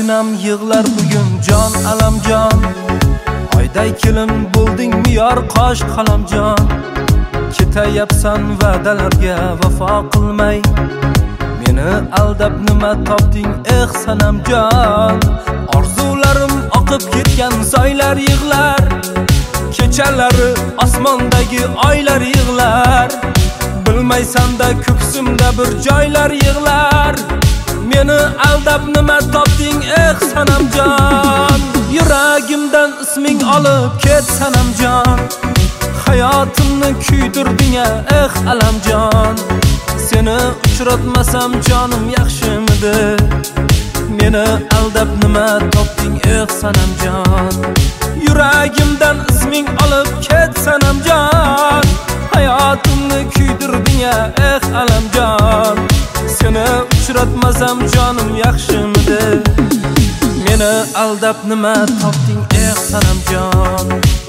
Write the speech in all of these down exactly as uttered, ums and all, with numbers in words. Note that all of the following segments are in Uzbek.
Mashinam yig'lar bugun jon alamjon. Oyday kelin bo'ldingmi yor qosh qalamjon. Ketayapsan va'dalarga vafo qilmay. Meni aldab nima topding eh sanamjon. Orzularim oqib ketgan soylar yig'lar. Kechalari osmondagi oylar yig'lar. Bilmaysan-da ko'ksimda bir joylar yig'lar. Meni aldab nima topding eh sanamjon. Yuragimdan isming olib ket sanamjon. Hayotimni kuydirding eh alamjon. Seni uchratmasam jonim yaxshimidi? Meni aldab nima topding eh sanamjon. Yuragimdan isming olib ket sanamjon. Hayotimni kuydirding eh alamjon. Seni uchratmasam jonim yaxshimidi? Meni aldab nima topding eh sanamjon.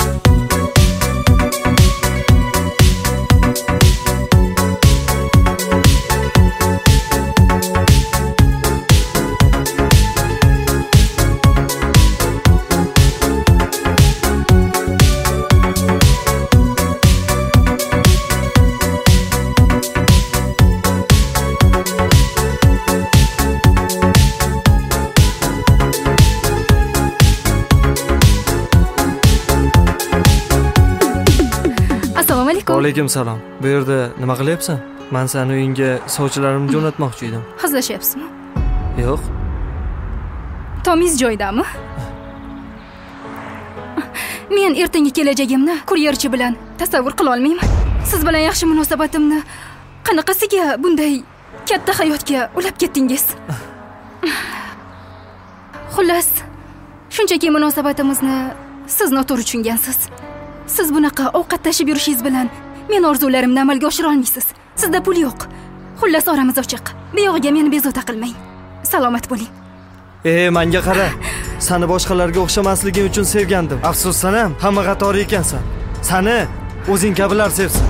Alaykum salom. Bu yerda nima qilyapsan? Men seni uyingga sovchilarimni jo'natmoqchi edim. Hazillashyapsizmi? Yo'q. Tomiz joydami? Men ertangi kelajagimni kuryerchi bilan tasavvur qila olmayman. Siz bilan yaxshi munosabatimni qanaqasiga bunday katta hayotga ulab ketdingiz? Xullas, shunchaki munosabatimizni siz noto'g'ri tushungansiz. Siz bunaqa ovqat tashib yurishingiz bilan men orzularimni amalga oshira olmaysiz. Sizda pul yo'q. Xullas oramiz ochiq. Bu yog'iga meni bezovta qilmang. Salomat bo'ling. Ey, menga qara. Seni boshqalarga o'xshamasliging uchun sevgandim. Afsusdan ham hamma qatori ekansan. Seni o'zing kabilar sevsin.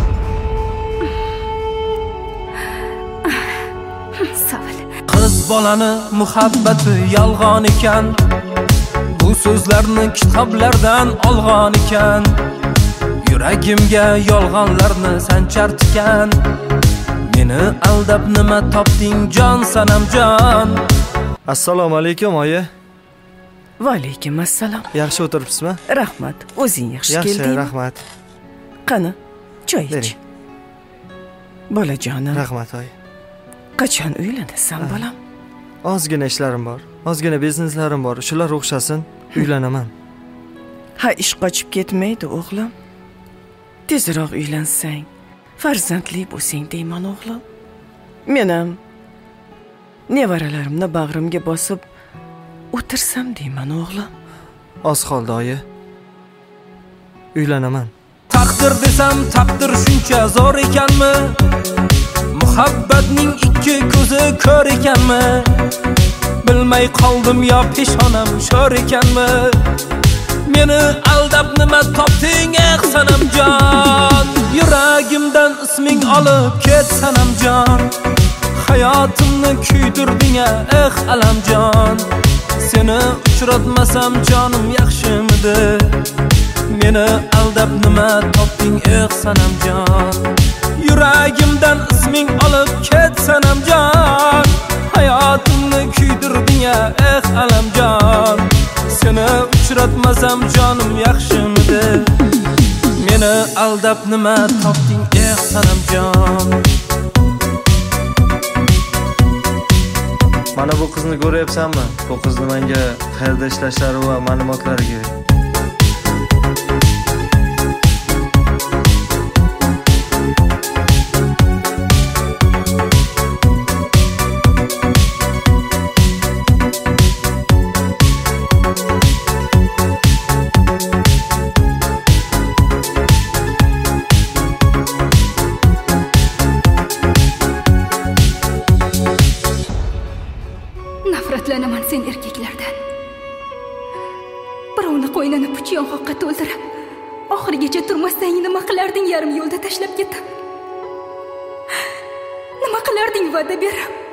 Savil. Qiz bolani muhabbati yolg'on ekan. Bu so'zlarni kitoblardan olgan ekan. Yuragimga yolg'onlarni sanchartgan. Meni aldab nima topding jon sanamjon. Assalomu alaykum oyi. Va alaykum assalom. Yaxshi o'tiribsizmi? Rahmat. O'zing yaxshi kelding. Yaxshi, rahmat. Qani, choy ich. Bolajonim. Rahmat oyi. Qachon uylanasan, bolam? Ozgina ishlarim bor. Ozgina bizneslarim bor. Shular o'xshasin, uylanaman. Ha, ish qochib ketmaydi, o'g'lim. Tezroq uylansang, farzandli bo'lsang deyman, o'g'lim. Men ham nevaralarimni bag'rimga bosib o'tirsam deyman, o'g'lim. Oz qoldi oyi. Uylanaman. Taqdir desam, taqdir shuncha zo'r ekanmi? Muhabbatning ikki ko'zi ko'r ekanmi? Bilmay qoldim yo peshonam sho'r ekanmi? Meni aldab nima topding eh sanamjon. Yuragimdan isming olib ket sanamjon. Hayotimni kuydirding eh alamjon. Seni uchratmasam jonim yaxshimidi? Meni aldab nima topding eh sanamjon. Yuragimdan isming olib ket sanamjon. Hayotimni kuydirding eh alamjon. Seni uchratmasam jonim yaxshimidi? Meni aldab nima topding eh sanamjon. Mana bu qizni ko'ryapsanmi? Bu qizni menga qayerda ishlashlari va ma'lumotlari kerak. Nafratlanaman sen erkaklardan. Birovni qo'ynini puchyon-qoqqa to'ldirib, oxirigacha turmasang nima qilarding? Yarim yo'lda tashlab ketib. Nima qilarding va'da berib?